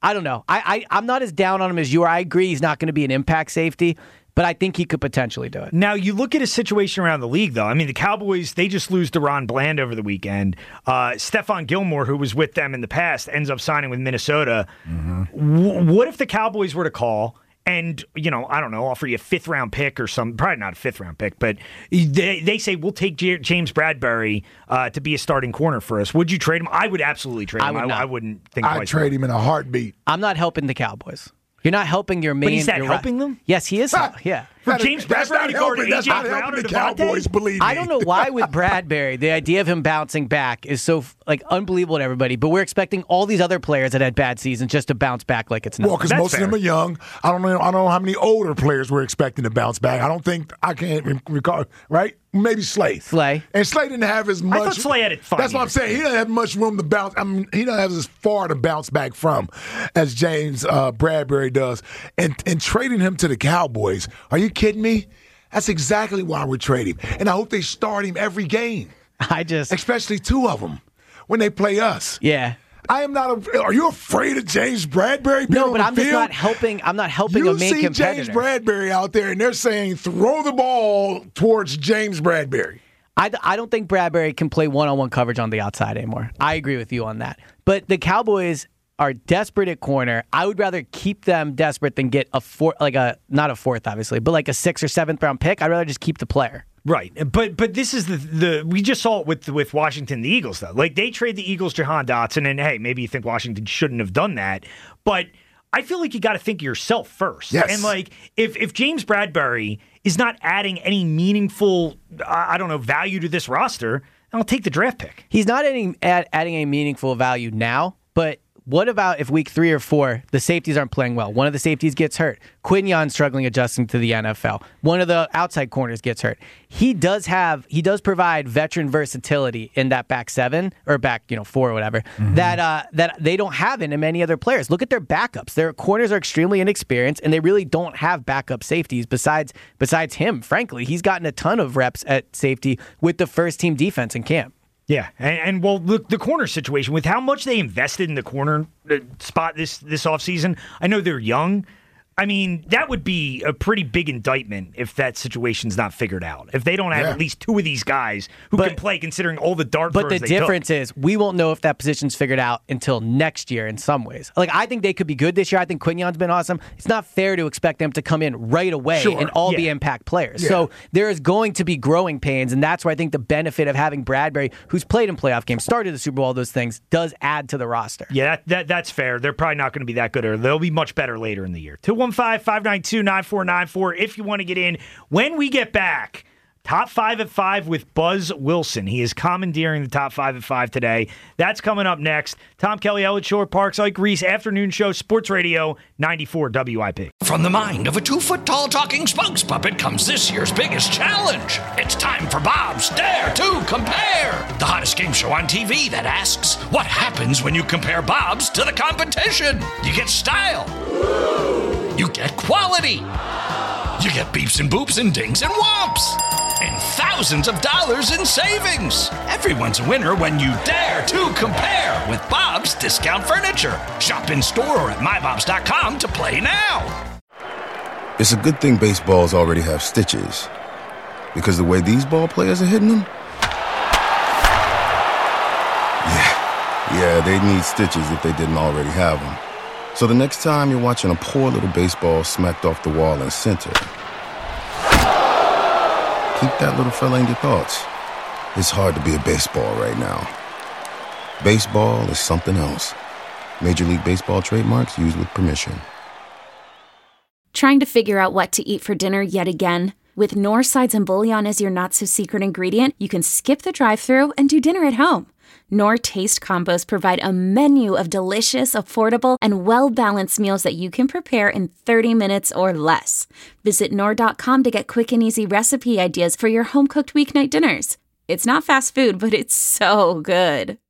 I don't know. I, I, I'm not as down on him as you are. I agree he's not going to be an impact safety, but I think he could potentially do it. Now, you look at a situation around the league, though. I mean, the Cowboys, they just lose DeRon Bland over the weekend. Uh, Stephon Gilmore, who was with them in the past, ends up signing with Minnesota. Mm-hmm. W- what if the Cowboys were to call and, you know, I don't know, offer you a fifth-round pick or some, probably not a fifth-round pick, but they, they say, we'll take J- James Bradbury uh, to be a starting corner for us. Would you trade him? I would absolutely trade him. I, would I, I wouldn't think twice. I'd trade him in a heartbeat. I'm not helping the Cowboys. You're not helping your main... But is that your, helping them? Yes, he is. Yeah. For James Bradbury to guard A J Brown or the Devontae? Cowboys, believe me. I don't know why with Bradbury, the idea of him bouncing back is so like unbelievable to everybody, but we're expecting all these other players that had bad seasons just to bounce back like it's nothing. Well, because most fair. of them are young. I don't know. I don't know how many older players we're expecting to bounce back. I don't think I can't recall. Right? Maybe Slay. Slay. And Slay didn't have as much. I thought Slay had it fine. That's what I'm saying. He doesn't have much room to bounce. I mean, he doesn't have as far to bounce back from as James uh, Bradbury does. And and trading him to the Cowboys, are you kidding me? That's exactly why we're trading him. And I hope they start him every game. I just... Especially two of them when they play us. Yeah. I am not. A, are you afraid of James Bradbury? No, but on I'm the just field? not helping. I'm not helping you a main see competitor. James Bradbury out there, and they're saying throw the ball towards James Bradbury. I, I don't think Bradbury can play one-on-one coverage on the outside anymore. I agree with you on that. But the Cowboys are desperate at corner. I would rather keep them desperate than get a four, like a not a fourth, obviously, but like a sixth or seventh round pick. I'd rather just keep the player. Right, but but this is the the we just saw it with with Washington, the Eagles though. Like they trade the Eagles Jahan Dotson, and hey, maybe you think Washington shouldn't have done that, but I feel like you got to think of yourself first. Yes. And like if if James Bradbury is not adding any meaningful, I don't know, value to this roster, I'll take the draft pick. He's not adding add, adding any meaningful value now, but. What about if week three or four, the safeties aren't playing well? One of the safeties gets hurt. Quinion's struggling adjusting to the N F L. One of the outside corners gets hurt. He does have, he does provide veteran versatility in that back seven or back, you know, four or whatever mm-hmm. that uh, that they don't have in many other players. Look at their backups. Their corners are extremely inexperienced, and they really don't have backup safeties besides besides him. Frankly, he's gotten a ton of reps at safety with the first team defense in camp. Yeah, and, and well, look, the corner situation, with how much they invested in the corner spot this, this offseason, I know they're young. I mean, that would be a pretty big indictment if that situation's not figured out. If they don't have yeah. at least two of these guys who but, can play, considering all the dart But throws the they difference took. is we won't know if that position's figured out until next year in some ways. Like, I think they could be good this year. I think Quinion's been awesome. It's not fair to expect them to come in right away sure. and all yeah. be impact players. Yeah. So there is going to be growing pains, and that's where I think the benefit of having Bradbury, who's played in playoff games, started the Super Bowl, all those things, does add to the roster. Yeah, that, that that's fair. They're probably not going to be that good, or they'll be much better later in the year. two one five, five nine two, nine four nine four if you want to get in. When we get back, Top five at five with Buzz Wilson. He is commandeering the top five at five today. That's coming up next. Tom Kelly, Elliott Shore, Parks, Ike Reese, Afternoon Show, Sports Radio, ninety-four W I P. From the mind of a two-foot-tall talking spokes puppet comes this year's biggest challenge. It's time for Bob's Dare to Compare, the hottest game show on T V that asks, what happens when you compare Bob's to the competition? You get style. You get quality. You get beeps and boops and dings and whomps. And thousands of dollars in savings. Everyone's a winner when you dare to compare with Bob's Discount Furniture. Shop in store or at my bobs dot com to play now. It's a good thing baseballs already have stitches, because the way these ball players are hitting them, yeah, yeah, they need stitches if they didn't already have them. So the next time you're watching a poor little baseball smacked off the wall in center, keep that little fella in your thoughts. It's hard to be a baseball right now. Baseball is something else. Major League Baseball trademarks used with permission. Trying to figure out what to eat for dinner yet again? With Knorr sides and bouillon as your not-so-secret ingredient, you can skip the drive-thru and do dinner at home. Knorr Taste Combos provide a menu of delicious, affordable, and well-balanced meals that you can prepare in thirty minutes or less. Visit Knorr dot com to get quick and easy recipe ideas for your home-cooked weeknight dinners. It's not fast food, but it's so good.